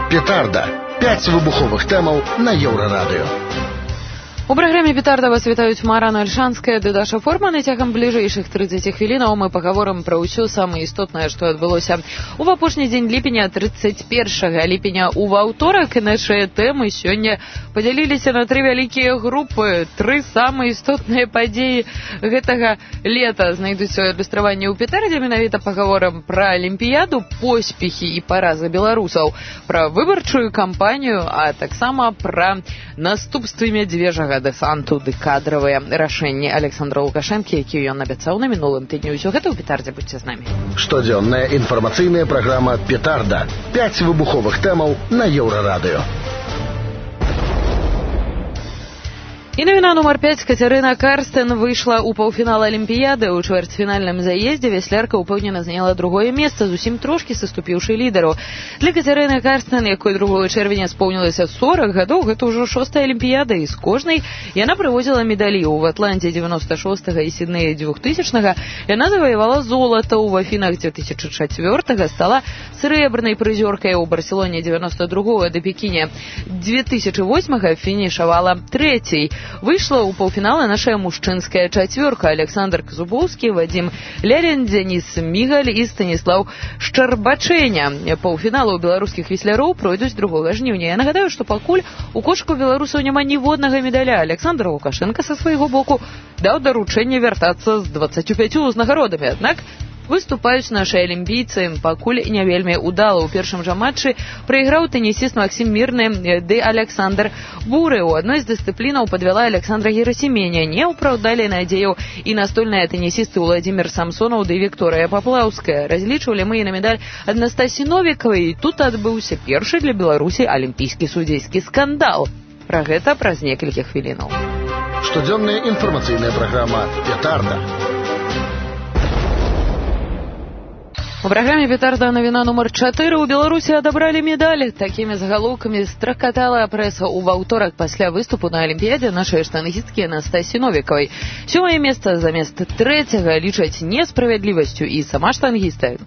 Петарда. 5 вибухових тем на Єврорадіо. У праграме «Петарда» вас вітаюць Марана Альшанская ды Даша Форман, і цягам бліжэйшых 30 хвілінаў мы пагаворым пра ўсё самае істотнае, што адбылося у апошні дзень ліпеня, 31 ліпеня у ваўторак. І нашыя тэмы сёння падзяліліся на 3 вялікія групы. 3 самыя істотныя падзеі гэтага лета знайдуць сваё адлюстраванне ў «Петардзе». Менавіта пагаворым пра алімпіяду, поспехі і паразы беларусаў, пра выбарчую кампанію, а таксама пра наступствы мядзвежага дэсанту ды кадравыя рашэнні Александра Лукашэнкі, які ён абяцаў на мінулым тыдні. Усё гэта ў «Петардзе», будьце з намі. Штодзённая інфармацыйная праграма «Петарда». 5 выбуховых тэмаў на Єврорадіо. І навіна нумар 5. Кацярына Карстэн выйшла ў паўфінал алімпіяды. У чвэрцьфінальным заездзе вяслярка ўпэўнена заняла другое месца, зусім трошкі саступіўшы лідару. Для Кацярыны Карстэн, якой 2 чэрвеня споўнілася 40 гадоў, гэта ўжо 6-я алімпіяда, і з кожнай яна прывозіла медалі. У Атланце 96-го і Сіднеі 2000-го яна заваявала золата, у Афінах 2004-го стала срэбранай прызёркай, у Барселоне 92-го ды Пекіне 2008-го фінішавала 3-й. Выйшла ў паўфіналы нашая мужчынская чацвёрка: Александр Казубоўскі, Вадзім Лялін, Дзяніс Мігаль і Станіслаў Шчарбачэня. Паўфіналы ў беларускіх весляроў пройдуць 2 жніўня. Я нагадаю, што пакуль у кошыку беларусаў няма ніводнага медаля. Александр Лукашенко са свайго боку даў даручэнне вяртацца з 25 узнагародамі. Аднак выступаюць нашы алімпійцы пакуль не вельмі удала. У першым жа матчы прайграў тэнісіст Максім Мірны ды Александр Буры. У адной з дысцыплінаў падвяла Александра Герасіменя. Не ўпраўдалі надзеяў і настольныя тэнісісты Владзімір Самсонаў ды Вікторыя Паплаўская. Разлічвалі мы і на медаль ад Настасі Новікавай, і тут адбыўся першы для Беларусі алімпійскі судзейскі скандал. Пра гэта праз некалькі хвілінаў. Штодзённая інфармацыйная праграма «Петарда». У праграме «Петарда» навіна нумар 4. У Беларусі адабралі медалі. Такімі загалоўкамі стракатала прэса ў ваўторак пасля выступу на алімпіядзе нашай штангісткі Настасі Новікавай. 7-е месца замест 3-го лічаць несправядлівасцю і сама штангістка,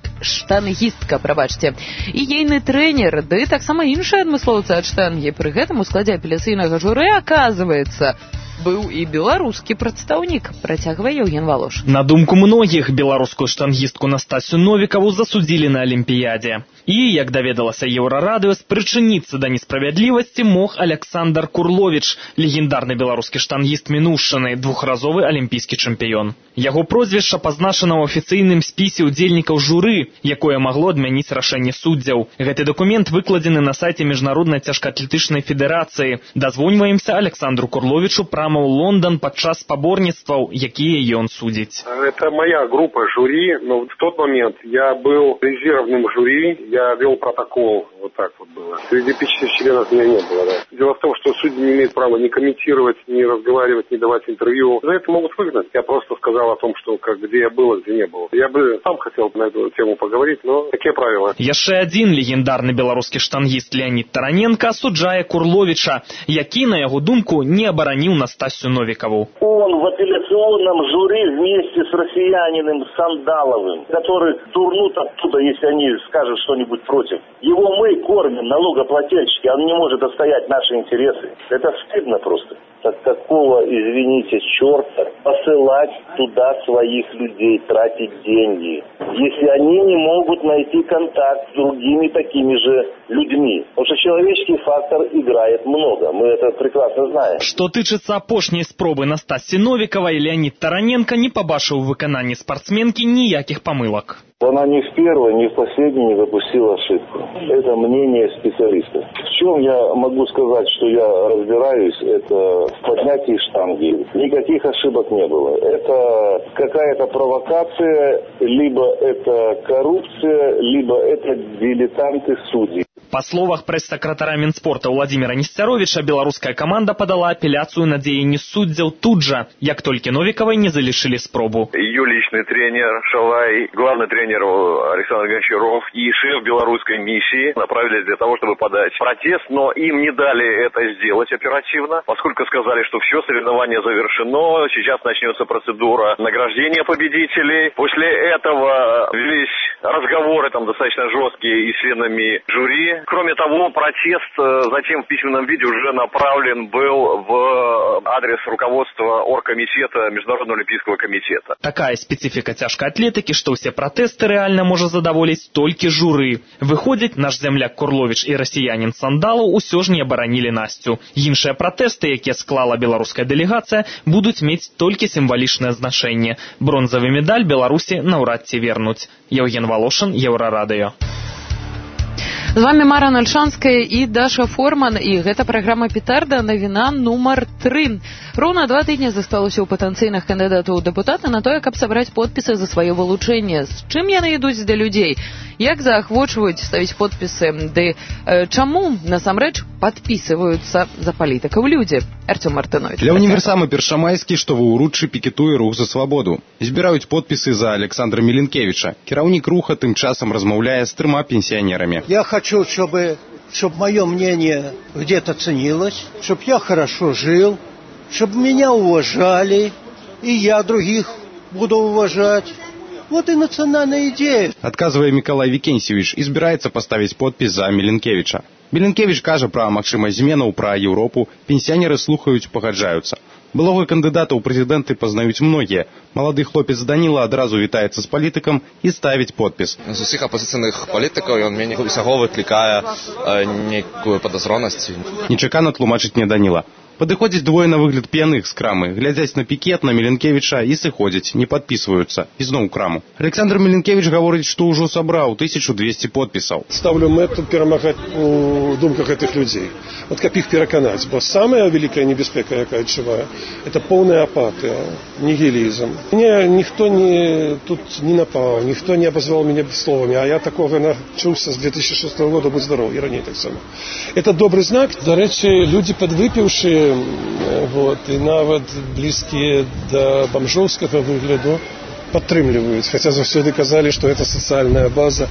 і ейны трэнер, ды таксама іншыя адмыслоўцы ад штангі. Пры гэтым у складзе апеляцыйнага журы, аказваецца, быў і беларускі прадстаўнік, працягвае Еўген Валош. На думку многіх, беларускую штангістку Настасю Новікаву засудзілі на алімпіядзе. І, як даведалася Еўрарадыё, спрычыніцца да несправядлівасці мог Александр Курловіч, легендарны беларускі штангіст мінуўшчыны, 2-разовы алімпійскі чэмпіён. Яго прозвішча пазначана ў афіцыйным спісе ўдзельнікаў журы, якое магло адмяніць рашэнне суддзяў. Гэты дакумент выкладзены на сайце Міжнароднай цяжкаатлетычнай федэрацыі. Дазвоньваемся Александру Курловічу прямо ў Лондан падчас спаборніцтваў, якія ён судзіць. Это моя группа жюри, но в тот момент я был резервным жюри, я вел протокол, вот так вот было. Среди 5 членов меня не было, да. Дело в том, что судьи не имеют права ни комментировать, ни разговаривать, ни давать интервью. За это могут выгнать. Я просто сказал о том, что где я был, а где не был. Я бы сам хотел на эту тему поговорить, но такие правила. Яшчэ адзін легендарны беларускі штангіст Леонид Тараненко асуджае Курловіча, які, на яго думку, не абараніў Настасю Новикаву. Он в апелляционном жюри вместе с россиянином Сандаловым, который турнут оттуда, если они скажут что-нибудь против. Его мы кормим, налогоплательщики, он не может отстоять наши интересы. Это стыдно просто. Так какого, извините, черта посылать туда своих людей, тратить деньги, если они не могут найти контакт с другими такими же людьми? Потому что человеческий фактор играет много, мы это прекрасно знаем. Што тычыцца апошняй спробы Настасі Новікавай, Леонид Тараненко не пабачыў у выкананні спартсменкі ніякіх памылак. Она ни в первой, ни в последней не допустила ошибку. Это мнение специалистов. В чем я могу сказать, что я разбираюсь, это в поднятии штанги. Никаких ошибок не было. Это какая-то провокация, либо это коррупция, либо это дилетанты судей. По словах пресс-сакратара Мінспорта Владимира Несцяровича, беларуская команда подала апелляцию на дзеянні суддзяў тут же, як толькі Новикавой не залишили спробу. Ее личный тренер Шалай, главный тренер Александр Гончаров и шеф белорусской миссии направились для того, чтобы подать протест, но им не дали это сделать оперативно, поскольку сказали, что все, соревнование завершено, сейчас начнется процедура награждения победителей. После этого велись разговоры там достаточно жесткие и с членами жюри. Кроме того, протест затем в письменном виде уже направлен был в адрес руководства оргкомитета Международного олимпийского комитета. Такая специфика цяжкай атлетики, што ўсе пратэсты рэальна можа задаволіць толькі журы. Выходзіць, наш земляк Курлович і расіянін Сандалаў усё ж не абаранілі Насцю. Іншыя пратэсты, якія склала беларуская дэлегацыя, будуць мець толькі сімвалічнае значэнне. Бронзавы медаль Беларусі наўрад ці вернуць. Евген Волошин, Еўрарадыё. З вами Мара Нальшанская і Даша Форман, і гэта праграма «Петарда», навіна нумар 3. Роўна 2 тыдні засталося ў патэнцыйных кандыдатаў у дэпутаты на тое, каб сабраць подпісы за сваё вылучэнне. З чым яны ідуць да людзей? Як заахвочваюць ставіць подпісы? Ды чаму, насамрэч, падпісваюцца за палітыкаў людзі? Артём Мартынович. Для універсама Першамайскі, што ва ўруччы пікетуе рух за свабоду. Збіраюць подпісы за Александра Міленкевіча. Кіраўнік руха тым часам размаўляе з 3 пенсіянерамі. Я хочу, чтобы мое мнение где-то ценилось, чтобы я хорошо жил, чтобы меня уважали, и я других буду уважать. Вот и национальная идея. Адказвае Мікалай Вікенсевіч і збіраецца паставіць подпіс за Міленкевіча. Міленкевіч кажа пра магчымасць зменаў, пра Еўропу. Пенсіянеры слухаюць, пагаджаюцца. Былога кандыдата ў прэзідэнты пазнаюць многія. Малады хлопец Даніла адразу вітаецца з палітыкам і ставіць подпіс. З усіх апозіцыйных палітыкаў ён мяне усяго выклікае нейкую падазронасць. Нечакана тлумачыць мне Даніла. Падыходзяць двое на выгляд п'яных з крамы, глядзяць на пікет, на Міленкевіча і сыходзяць, не падпісваюцца. Ізноў краму. Александр Міленкевіч гаворыць, што ўжо сабраў 1200 подпісаў. Ставлю мэту перамагаць у думках гэтых людзей. Вот каб іх пераканаць, бо самая вялікая небяспека, якая адчуваю, это поўная апатыя, нігілізм. Мне ніхто тут не напаў, ніхто не абазваў мяне словамі, а я такога начуўся з 2006 года, будь здоров, і раней так само. Это добры знак. Дарэчы, людзі падвыпіўшы, і нават блізкія да бамжоўскага выгляду падтрымліваюць, хаця заўсёды казалі, што гэта сацыяльная база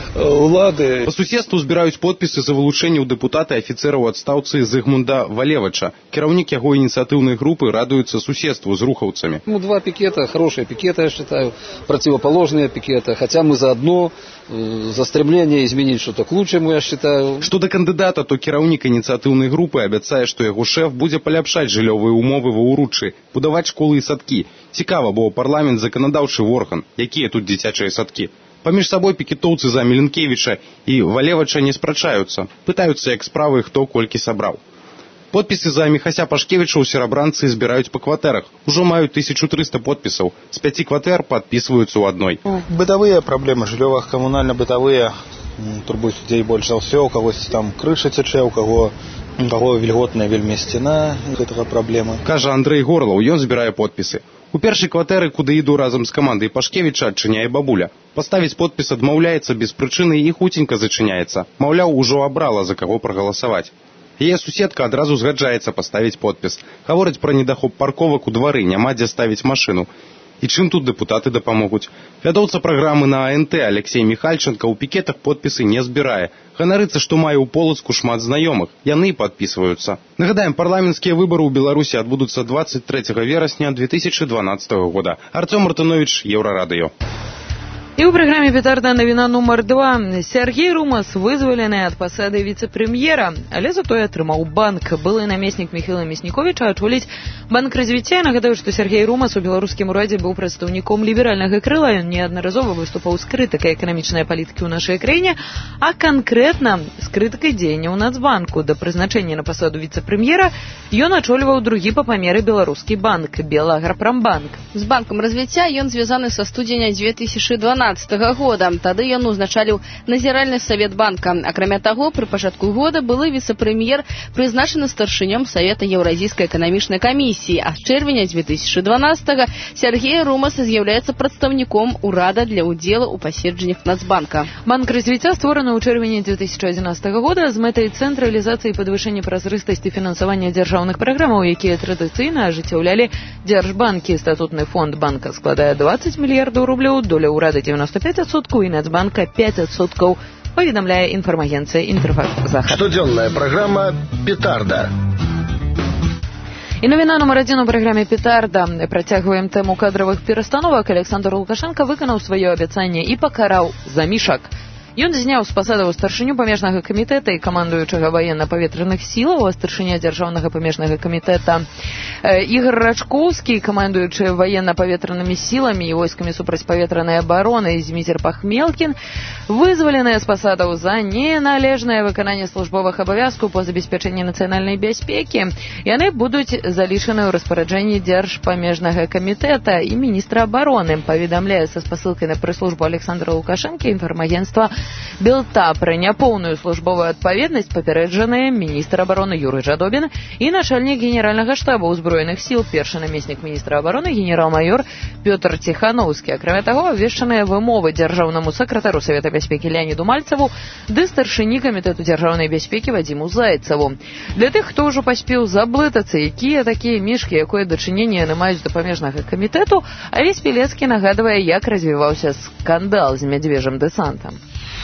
улады. Па суседству збіраюць подпісы за вылучэнне ў дэпутаты афіцэра ў адстаўцы Зыгмунда Валевача. Кіраўнік яго ініцыятыўнай групы радуецца суседству з рухаўцамі. 2 пикета, хорошие пикеты, я считаю, противоположные пикеты, хотя мы заодно за стремление изменить что-то к лучшему, я считаю. Што да кандыдата, то кіраўнік ініцыятыўнай групы абяцае, што яго шэф будзе паляпшаць жыллёвыя умовы ва ўруччы, будаваць школы і садкі. Цікава, бо парламент заканадаўчы орган. Якія тут дзіцячыя садкі? Паміж сабой пікетоўцы за Міленкевіча і Валевача не спрачаюцца. Пытаюцца, як справы, хто колькі сабраў. Подпісы за Міхася Пашкевіча ў серабранцы збіраюць па кватэрах. Ужо маюць 1300 подпісаў. З 5 кватэр падпісваюцца ў адной. Бытавыя праблемы жыллёвых, камунальна-бытавыя турбуюць людзей больш за ўсё. У кагось там крыша цячэ, у каго вільготная вельмі сцяна, гэтага праблема. Кажа Андрэй Горлаў, ён збірае подпісы. У першай кватэры, куды іду разам з камандай Пашкевіча, адчыняе бабуля. Паставіць подпіс адмаўляецца без прычыны і хуценька зачыняецца. Маўляў, ужо абрала, за каго прагаласаваць. Яе суседка адразу згаджаецца паставіць подпіс. Гаворыць пра недахоп парковак у двары, няма дзе ставіць машыну. І чым тут дэпутаты дапамогуць? Вядоўца праграмы на АНТ Алексей Михальченко ў пікетах подпісы не збірае. Ганарыцца, што мае ў Полацку шмат знаёмых. Яны падпісваюцца. Нагадаем, парламенцкія выбары ў Беларусі адбудуцца 23 верасня 2012 года. Артём Мартынович, Еўрарадыё. І ў праграме «Петарда» навіна нумар 2. Сергей Румас вызвалены ад пасады віцэ-прэм'ера, але затое атрымаў банк. Былы намеснік Міхаіла Мясніковіча ачоліць банк развіцця. Нагадаю, што Сергей Румас у беларускім урадзе быў прадстаўніком ліберальнага крыла. Ён неаднаразова выступаў з крытыкай эканамічнай палітыкі ў нашай краіне, а канкрэтна з крытыкай дзеянняў Нацбанку. Да прызначэння на пасаду віцэ-прэм'ера ён ачольваў другі па памеры беларускі банк – Белаграпрамбанк. З банкам развіцця ён звязаны са студзеня 2012 года. Тады ён узначаліў назіральны савет банка. Акрамя таго, пры пачатку года былы віцэ-прэм'ер прызначаны старшынём Савета Еўразійскай эканамічнай камісіі, а з чэрвеня 2012 Сергей Румас з'яўляецца прадстаўніком урада для ўдзелу ў паседжаннях Нацбанка. Банк развіцця створаны ў чэрвені 2011 года з мэтай цэнтралізацыі і падвышэння празрыстасці фінансавання дзяржаўных праграмаў, якія традыцыйна ажыццяўлялі дзяржбанкі. Статутны фонд банка складае 20 мільярдаў рублёў, доля ўрада 95% і Нацбанка 5%, паведамляе інфармагенцыя «Інтэрфакс-Захад». Штодзённая праграма «Петарда». І навіна нумар 1 у праграме «Петарда». Працягваем тэму кадравых перастановак. Александр Лукашенко выканаў сваё абяцанне і пакараў замішак. Ён зняў з пасадаў старшыню памежнага камітэта і камандуючага военно-паветраных сілаў, а старшыня дзяржаўнага памежнага камітэта Ігор Рачкоўскі, камандуючы военно-паветранымі сіламі і войскамі супрацьпаветранай абароны Зміцер Пахмелкін, вызваленыя з пасадаў за неналежнае выкананне службовых абавязкаў па забеспячэнні нацыянальнай бяспекі. Яны будуць залічаны ў распараджэнні дзяржпамежнага камітэта і міністра абароны, паведамляе са спасылкай на прэс-службу Александра Лукашэнкі інфармагенцтва Белта. Пра няпоўную службовую адпаведнасць папярэджаныя міністр абароны Юрый Жадобін і начальнік генеральнага штаба ўзброеных сіл, першы намеснік міністра абароны генерал-майор Пётр Ціханаўскі. Акрамя таго, абвешчаныя вымовы дзяржаўнаму сакратару Савета бяспекі Леаніду Мальцаву ды старшыні камітэту дзяржаўнай бяспекі Вадзіму Зайцаву. Для тых, хто ўжо паспеў заблытацца, якія такія мішкі, якое дачыненне яны маюць да памежнага камітэту, Авесь Пілецкі нагадвае, як развіваўся скандал з мядзвежым дэсантам.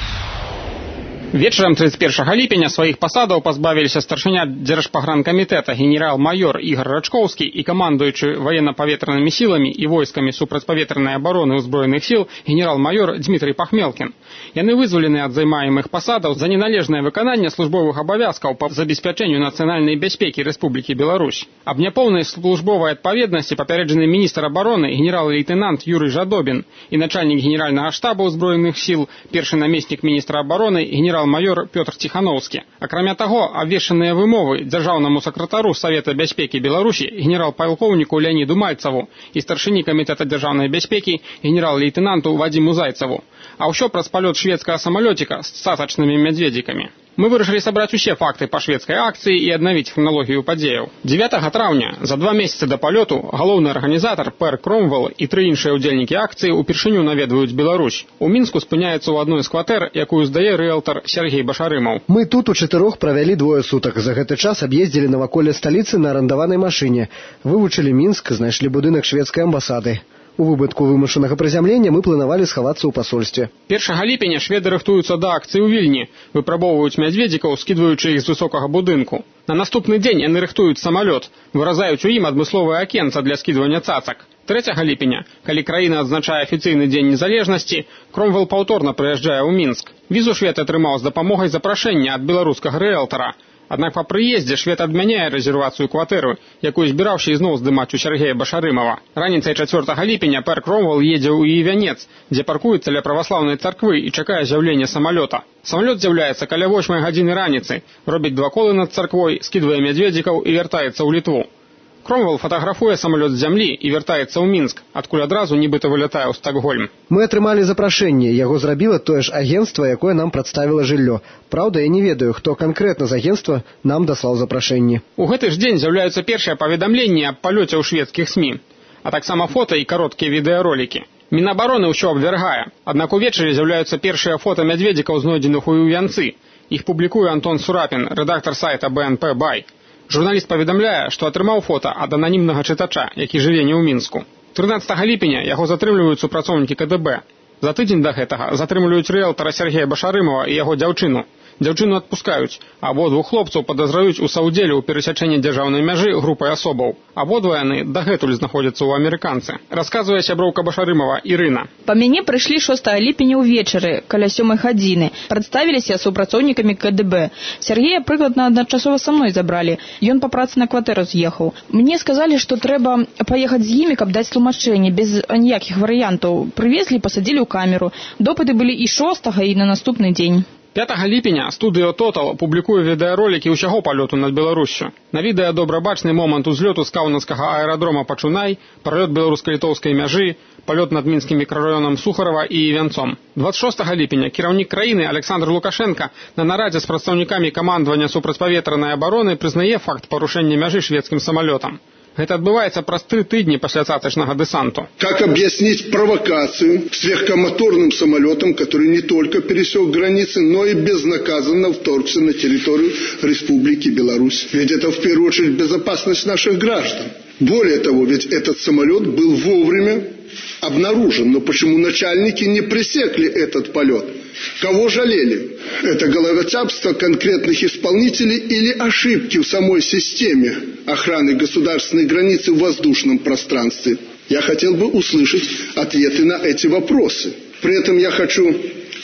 Вечером 31 ліпеня сваіх пасадаў пазбавіліся старшыня дзяржпагранкамітэта генерал-майор Ігор Рачкоўскі і камандуючы военно-паветранымі сіламі і войскамі супрацьпаветранай абароны ўзброеных сіл генерал-майор Дмітрый Пахмелкін. Яны вызвалены ад займаемых пасадаў за неналежнае выкананне службовых абавязкаў па забеспячэнню нацыянальнай бяспекі Рэспублікі Беларусь. Аб няпоўнай службовай адпаведнасці папярэджаны міністр абароны генерал-лейтенант Юрый Жадобін і начальнік генеральнага штаба ўзброеных сіл, першы намеснік міністра абароны генерал-майор Пётр Ціханаўскі. Акрамя таго, абвешчаныя вымовы дзяржаўнаму сакратару Савета бяспекі Беларусі генерал-палкоўніку Леаніду Мальцаву і старшыні камітэта дзяржаўнай бяспекі генерал-лейтенанту Вадзіму Зайцаву. А ўсё праз палёт шведскага самалёціка з цацачнымі мядзведзікамі. Мы вырашылі сабраць усе факты па шведскай акцыі і аднавіць храналогію падзеяў. 9 траўня, за 2 месяцы да палёту, галоўны арганізатар Пэр Кромвел і 3 іншыя ўдзельнікі акцыі ўпершыню наведваюць Беларусь. У Мінску спыняецца ў адной з кватэр, якую здае рыэлтар Сергей Башарымаў. Мы тут у чатырох правялі 2 сутак. За гэты час аб'ездзілі наваколле сталіцы на арандаванай машыне. Вывучылі Мінск, знайшлі будынак шведскай амбасады. У выпадку вымушанага прызямлення мы планавалі схавацца ў пасольстве. 1 ліпеня шведы рыхтуюцца да акцыі ў Вільні, выпрабоўваюць мядзведзікаў, скідваючы іх з высокага будынку. На наступны дзень яны рыхтуюць самалёт, выразаюць у ім адмысловае акенца для скідвання цацак. 3 ліпеня, калі краіна адзначае афіцыйны дзень незалежнасці, Кромвел паўторна прыязджае ў Мінск. Візу швед атрымаў з дапамогай запрашэння ад беларускага рыэлтара. Аднак па прыездзе швед адмяняе рэзервацыю кватэру, якую збіраўся ізноў здымаць у Сергея Башарымова. Раніцай 4 ліпеня Пэр Кромвел едзе ў Івянец, дзе паркуецца ля праваслаўнай царквы і чакае з'яўлення самалёта. Самалёт з'яўляецца каля 8 гадзіны раніцы, робіць 2 колы над царквой, скідвае мядзведзікаў і вяртаецца ў Літву. Кромвел фатаграфуе самалёт з зямлі і вяртаецца ў Мінск, адкуль адразу нібыта вылятае ў Стокгольм. Мы атрымалі запрашэнне, яго зрабіла тое ж агенцтва, якое нам прадставіла жыллё. Праўда, я не ведаю, хто канкрэтна з агенцтва нам даслаў запрашэнне. У гэты ж дзень з'яўляюцца першыя паведамленні аб палёце ў шведскіх СМІ, а таксама фота і кароткія відэаролікі. Мінабароны ўсё абвяргае, аднак увечары з'яўляюцца першыя фота мядзведзікаў, знойдзеных у Івянцы. Іх публікуе Антон Сурапін, рэдактар сайта БНП Бай. Журналіст паведамляе, што атрымаў фота ад ананімнага чытача, які жыве не ў Мінску. 13 ліпеня яго затрымліваюць супрацоўнікі КДБ. За тыдзень да гэтага затрымліваюць рыэлтара Сергея Башарымова і яго дзяўчыну. Дзяўчыну адпускаюць, а абодвух хлопцаў падазраюць у саўдзеле ў перасячэнні дзяржаўнай мяжы групай асобаў. Абодва яны дагэтуль знаходзяцца ў амерыканцы. Расказвае сяброўка Башарымова Ірына. Па мяне прыйшлі 6 ліпеня ўвечары, каля 7 гадзіны. Прадставіліся супрацоўнікамі КДБ. Сергея прыкладна адначасова са мной забралі. Ён па працы на кватэру з'ехаў. Мне сказалі, што трэба паехаць з імі, каб даць тлумачэнне, без ніякіх варыянтаў. Прывезлі, пасадзілі ў камеру. Допыты былі і 6 і на наступны дзень. 5 ліпеня студыё «Тотал» публікуе відэаролікі ўсяго палёту над Беларуссю. На відэа добра бачны момант узлёту з каўнацкага аэрадрома Пачунай, пралёт беларуска-літоўскай мяжы, палёт над мінскім мікрараёнам Сухарова і Івянцом. 26 ліпеня кіраўнік краіны Александр Лукашенка на нарадзе з прадстаўнікамі камандавання супрацьпаветранай абароны прызнае факт парушэння мяжы шведскім самалётам. Это отбывается праз 3 тыдні пасля цацачнага десанту. Как объяснить провокацию с легкомоторным самолетом, который не только пересек границы, но и безнаказанно вторгся на территорию Республики Беларусь? Ведь это в первую очередь безопасность наших граждан. Более того, ведь этот самолет был вовремя обнаружен. Но почему начальники не пресекли этот полет? Кого жалели? Это головотяпство конкретных исполнителей или ошибки в самой системе охраны государственной границы в воздушном пространстве? Я хотел бы услышать ответы на эти вопросы. При этом я хочу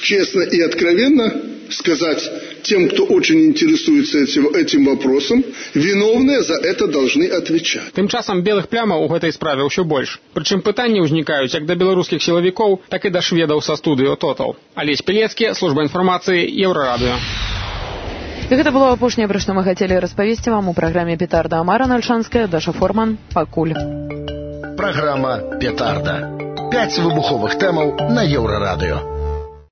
честно и откровенно сказать тем, кто очень интересуется этим вопросом, виновные за это должны отвечать. Тым часам белых плямаў у гэтай справе ўсё больш. Прычым пытанні ўзнікаюць як да беларускіх сілавікоў, так і да шведаў са студыё «Тотал». Алесь Пелецкі, служба інфармацыі, Еўрарадыё. І гэта было апошняе, пра што мы хацелі распавесці вам у праграме «Петарда». Амара Нальшанская, Даша Форман. Пакуль. Праграма «Петарда». 5 выбуховых тэмаў на Еўрарадыё.